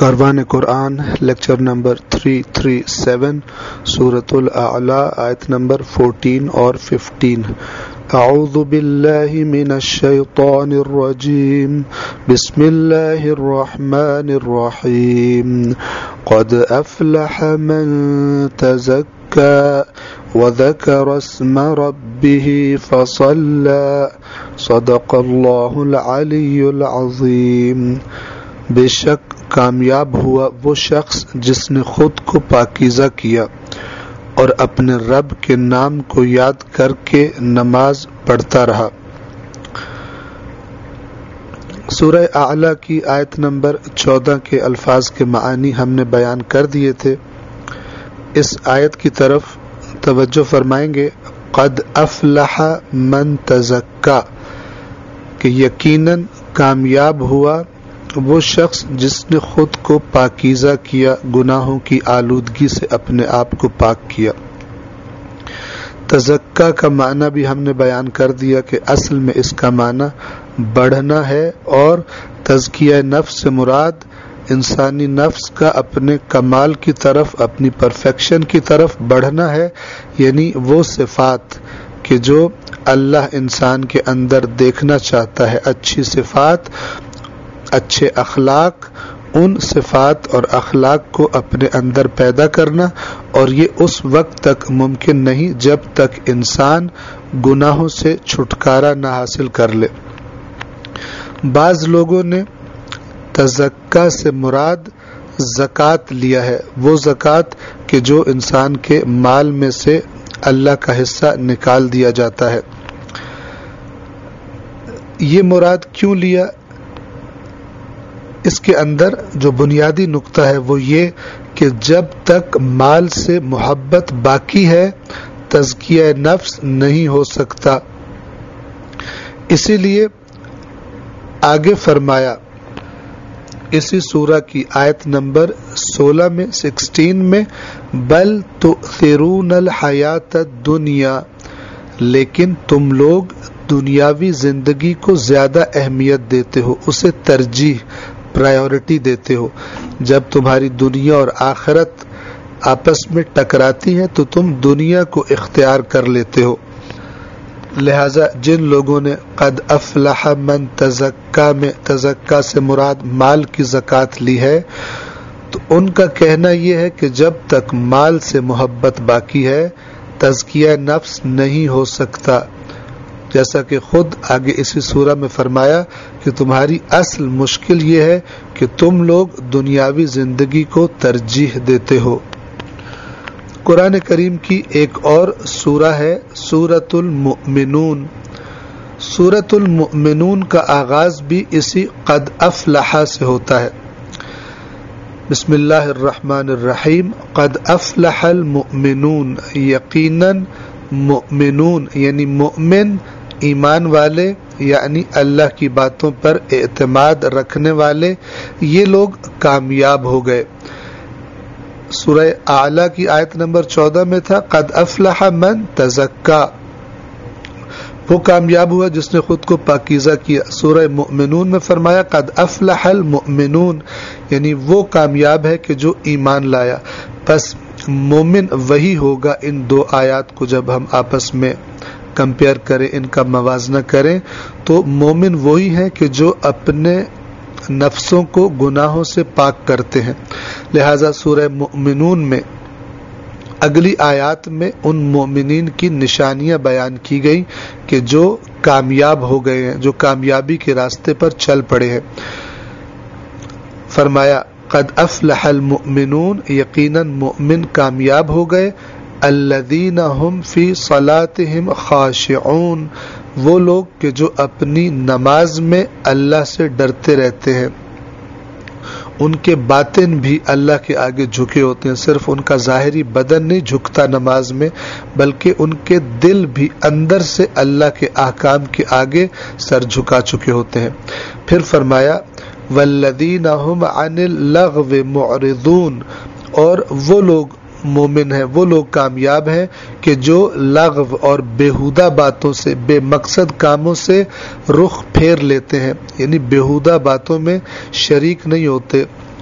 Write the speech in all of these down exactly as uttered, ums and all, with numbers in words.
کاروان قرآن lecture number تین سو سینتیس سورۃ الاعلی آیت نمبر چودہ اور پندرہ۔ اعوذ باللہ من الشیطان الرجیم بسم اللہ الرحمن الرحیم قد افلح من تزکی وذکر اسم ربه فصلی صدق اللہ العلی العظیم۔ بے شک کامیاب ہوا وہ شخص جس نے خود کو پاکیزہ کیا اور اپنے رب کے نام کو یاد کر کے نماز پڑھتا رہا۔ سورہ اعلیٰ کی آیت نمبر چودہ کے الفاظ کے معانی ہم نے بیان کر دیے تھے۔ اس آیت کی طرف توجہ فرمائیں گے۔ قد افلح من تزکا، کہ یقیناً کامیاب ہوا وہ شخص جس نے خود کو پاکیزہ کیا، گناہوں کی آلودگی سے اپنے آپ کو پاک کیا۔ تزکا کا معنی بھی ہم نے بیان کر دیا کہ اصل میں اس کا معنی بڑھنا ہے، اور تزکیہ نفس سے مراد انسانی نفس کا اپنے کمال کی طرف، اپنی پرفیکشن کی طرف بڑھنا ہے، یعنی وہ صفات کہ جو اللہ انسان کے اندر دیکھنا چاہتا ہے، اچھی صفات، اچھے اخلاق، ان صفات اور اخلاق کو اپنے اندر پیدا کرنا، اور یہ اس وقت تک ممکن نہیں جب تک انسان گناہوں سے چھٹکارا نہ حاصل کر لے۔ بعض لوگوں نے تزکا سے مراد زکوٰۃ لیا ہے، وہ زکوٰۃ کہ جو انسان کے مال میں سے اللہ کا حصہ نکال دیا جاتا ہے۔ یہ مراد کیوں لیا؟ اس کے اندر جو بنیادی نقطہ ہے وہ یہ کہ جب تک مال سے محبت باقی ہے تزکیہ نفس نہیں ہو سکتا۔ اسی لیے آگے فرمایا اسی سورہ کی آیت نمبر سولہ میں سکسٹین میں، بل تؤثرون الحیات الدنیا، لیکن تم لوگ دنیاوی زندگی کو زیادہ اہمیت دیتے ہو، اسے ترجیح، پرائیورٹی دیتے ہو۔ جب تمہاری دنیا اور آخرت آپس میں ٹکراتی ہیں تو تم دنیا کو اختیار کر لیتے ہو۔ لہذا جن لوگوں نے قد افلح من تزکا میں تزکا سے مراد مال کی زکوٰۃ لی ہے، تو ان کا کہنا یہ ہے کہ جب تک مال سے محبت باقی ہے تزکیہ نفس نہیں ہو سکتا، جیسا کہ خود آگے اسی سورہ میں فرمایا کہ تمہاری اصل مشکل یہ ہے کہ تم لوگ دنیاوی زندگی کو ترجیح دیتے ہو۔ قرآن کریم کی ایک اور سورہ ہے سورۃ المؤمنون۔ سورۃ المؤمنون کا آغاز بھی اسی قد افلح سے ہوتا ہے۔ بسم اللہ الرحمن الرحیم قد افلح المؤمنون، یقیناً مؤمنون یعنی مؤمن، ایمان والے، یعنی اللہ کی باتوں پر اعتماد رکھنے والے، یہ لوگ کامیاب ہو گئے۔ سورہ اعلیٰ کی آیت نمبر چودہ میں تھا قد افلح من تزکا، وہ کامیاب ہوا جس نے خود کو پاکیزہ کیا۔ سورہ مؤمنون میں فرمایا قد افلح المؤمنون، یعنی وہ کامیاب ہے کہ جو ایمان لایا۔ پس مومن وہی ہوگا۔ ان دو آیات کو جب ہم آپس میں کمپیئر کریں، ان کا موازنہ کریں، تو مومن وہی ہیں کہ جو اپنے نفسوں کو گناہوں سے پاک کرتے ہیں۔ لہذا سورہ مؤمنون میں اگلی آیات میں ان مومنین کی نشانیاں بیان کی گئی کہ جو کامیاب ہو گئے ہیں، جو کامیابی کے راستے پر چل پڑے ہیں۔ فرمایا قد افلح المؤمنون، یقیناً مؤمن کامیاب ہو گئے، الذین هم فی صلاتهم خاشعون، وہ لوگ کہ جو اپنی نماز میں اللہ سے ڈرتے رہتے ہیں، ان کے باطن بھی اللہ کے آگے جھکے ہوتے ہیں۔ صرف ان کا ظاہری بدن نہیں جھکتا نماز میں، بلکہ ان کے دل بھی اندر سے اللہ کے احکام کے آگے سر جھکا چکے ہوتے ہیں۔ پھر فرمایا والذین هم عن اللغو معرضون، اور وہ لوگ مومن ہیں، وہ لوگ کامیاب ہیں کہ جو لغو اور بیہودہ باتوں سے، بے مقصد کاموں سے رخ پھیر لیتے ہیں، یعنی بیہودہ باتوں میں شریک نہیں ہوتے،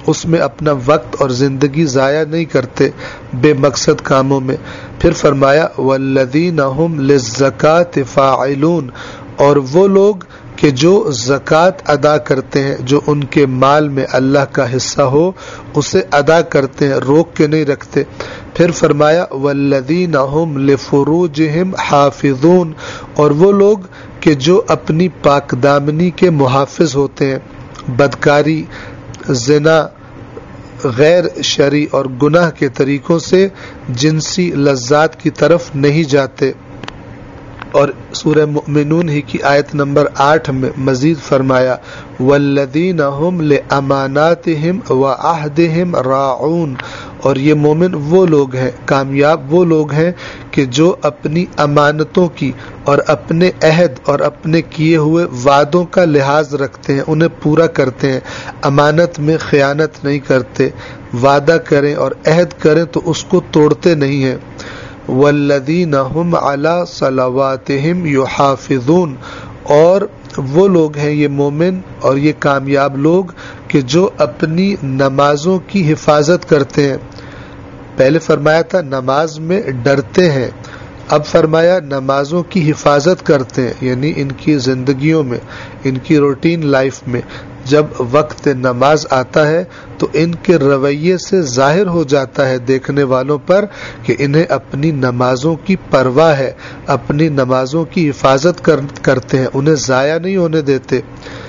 اس میں اپنا وقت اور زندگی ضائع نہیں کرتے بے مقصد کاموں میں. پھر فرمایا والذین هم للزکاة فاعلون، اور وہ لوگ کہ جو زکوٰۃ ادا کرتے ہیں، جو ان کے مال میں اللہ کا حصہ ہو اسے ادا کرتے ہیں، روک کے نہیں رکھتے. پھر فرمایا والذین هم لفروجهم حافظون، اور وہ لوگ کہ جو اپنی پاک دامنی کے محافظ ہوتے ہیں، بدکاری، زنا، غیر شرعی اور گناہ کے طریقوں سے جنسی لذات کی طرف نہیں جاتے. اور سورہ مؤمنون ہی کی آیت نمبر آٹھ میں مزید فرمایا والذین هم لاماناتهم وعہدهم راعون، اور یہ مومن وہ لوگ ہیں، کامیاب وہ لوگ ہیں کہ جو اپنی امانتوں کی اور اپنے عہد اور اپنے کیے ہوئے وعدوں کا لحاظ رکھتے ہیں، انہیں پورا کرتے ہیں، امانت میں خیانت نہیں کرتے، وعدہ کریں اور عہد کریں تو اس کو توڑتے نہیں ہیں. والذین هم علی صلواتهم یحافظون، اور وہ لوگ ہیں یہ مومن اور یہ کامیاب لوگ کہ جو اپنی نمازوں کی حفاظت کرتے ہیں. پہلے فرمایا تھا نماز میں ڈرتے ہیں، اب فرمایا نمازوں کی حفاظت کرتے ہیں، یعنی ان کی زندگیوں میں، ان کی روٹین لائف میں جب وقت نماز آتا ہے تو ان کے رویے سے ظاہر ہو جاتا ہے دیکھنے والوں پر کہ انہیں اپنی نمازوں کی پرواہ ہے، اپنی نمازوں کی حفاظت کرتے ہیں، انہیں ضائع نہیں ہونے دیتے.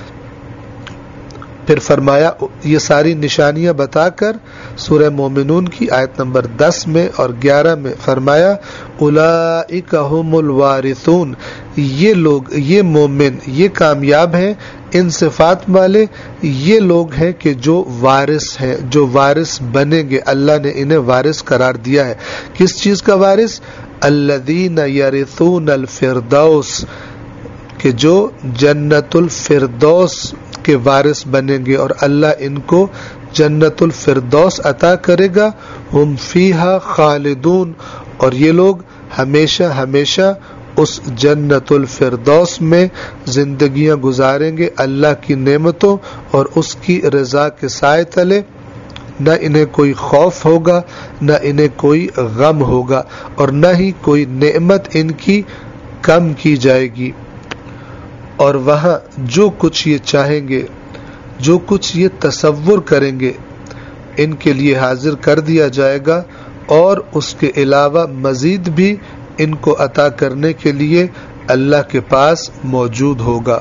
پھر فرمایا یہ ساری نشانیاں بتا کر سورہ مومنون کی آیت نمبر دس میں اور گیارہ میں فرمایا اولئک هم الوارثون، یہ لوگ، یہ مومن، یہ کامیاب ہیں، ان صفات والے یہ لوگ ہیں کہ جو وارث ہیں، جو وارث بنیں گے. اللہ نے انہیں وارث قرار دیا ہے. کس چیز کا وارث؟ الذین یرثون الفردوس، کہ جو جنت الفردوس کے وارث بنیں گے اور اللہ ان کو جنت الفردوس عطا کرے گا. ہم فیہا خالدون، اور یہ لوگ ہمیشہ ہمیشہ اس جنت الفردوس میں زندگیاں گزاریں گے اللہ کی نعمتوں اور اس کی رضا کے سائے تلے. نہ انہیں کوئی خوف ہوگا، نہ انہیں کوئی غم ہوگا، اور نہ ہی کوئی نعمت ان کی کم کی جائے گی. اور وہاں جو کچھ یہ چاہیں گے، جو کچھ یہ تصور کریں گے، ان کے لیے حاضر کر دیا جائے گا، اور اس کے علاوہ مزید بھی ان کو عطا کرنے کے لیے اللہ کے پاس موجود ہوگا.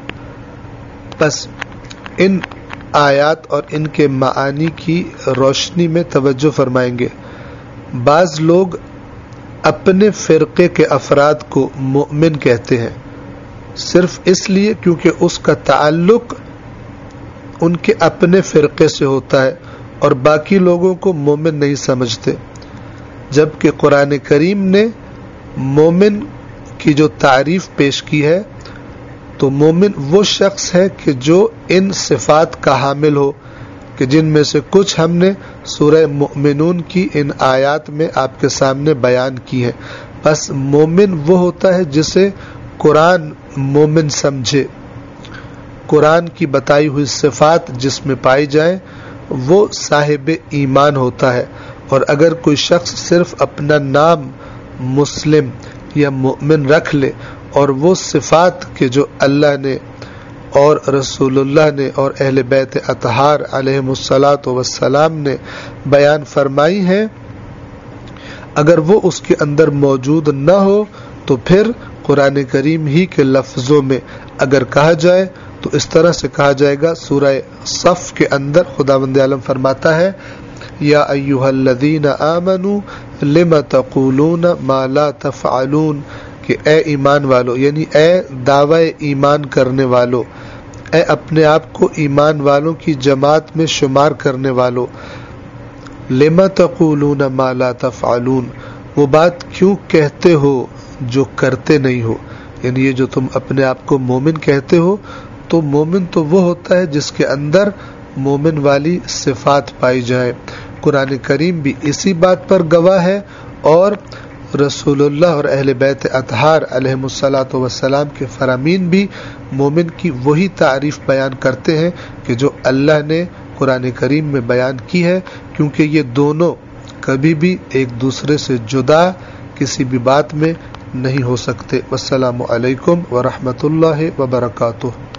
بس ان آیات اور ان کے معانی کی روشنی میں توجہ فرمائیں گے. بعض لوگ اپنے فرقے کے افراد کو مومن کہتے ہیں صرف اس لیے کیونکہ اس کا تعلق ان کے اپنے فرقے سے ہوتا ہے اور باقی لوگوں کو مومن نہیں سمجھتے، جبکہ قرآن کریم نے مومن کی جو تعریف پیش کی ہے تو مومن وہ شخص ہے کہ جو ان صفات کا حامل ہو، کہ جن میں سے کچھ ہم نے سورہ مؤمنون کی ان آیات میں آپ کے سامنے بیان کی ہے. بس مومن وہ ہوتا ہے جسے قرآن مومن سمجھے، قرآن کی بتائی ہوئی صفات جس میں پائی جائیں وہ صاحب ایمان ہوتا ہے. اور اگر کوئی شخص صرف اپنا نام مسلم یا مومن رکھ لے اور وہ صفات کے جو اللہ نے اور رسول اللہ نے اور اہل بیت اطہار علیہم الصلاۃ والسلام نے بیان فرمائی ہیں، اگر وہ اس کے اندر موجود نہ ہو تو پھر قرآن کریم ہی کے لفظوں میں اگر کہا جائے تو اس طرح سے کہا جائے گا. سورہ صف کے اندر خداوند عالم فرماتا ہے یا ایھا الذین آمنوا لم تقولون ما لا تفعلون، کہ اے ایمان والو، یعنی اے دعوی ایمان کرنے والو، اے اپنے آپ کو ایمان والوں کی جماعت میں شمار کرنے والو، لم تقولون ما لا تفعلون، وہ بات کیوں کہتے ہو جو کرتے نہیں ہو. یعنی یہ جو تم اپنے آپ کو مومن کہتے ہو تو مومن تو وہ ہوتا ہے جس کے اندر مومن والی صفات پائی جائے. قرآن کریم بھی اسی بات پر گواہ ہے اور رسول اللہ اور اہل بیت اطہار علیہم الصلاۃ والسلام کے فرامین بھی مومن کی وہی تعریف بیان کرتے ہیں کہ جو اللہ نے قرآن کریم میں بیان کی ہے، کیونکہ یہ دونوں کبھی بھی ایک دوسرے سے جدا کسی بھی بات میں نہیں ہو سکتے۔ والسلام علیکم ورحمۃ اللہ وبرکاتہ۔